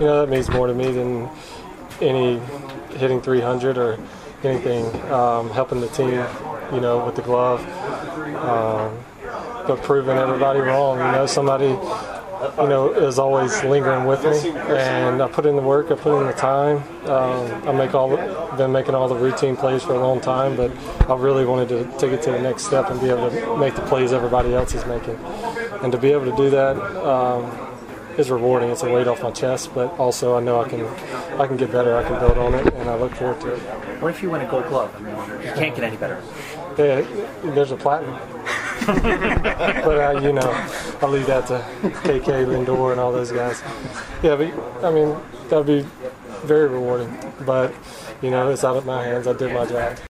that means more to me than any hitting 300 or anything, helping the team, with the glove, but proving everybody wrong. Somebody, is always lingering with me, and I put in the work, I put in the time. Been making all the routine plays for a long time, but I really wanted to take it to the next step and be able to make the plays everybody else is making. And to be able to do that is rewarding. It's a weight off my chest, but also I know I can get better. I can build on it, and I look forward to it. What if you win a Gold Glove? You can't get any better. Yeah, there's a platinum. But I'll leave that to KK, Lindor, and all those guys. Yeah, but that'd be very rewarding. But it's out of my hands. I did my job.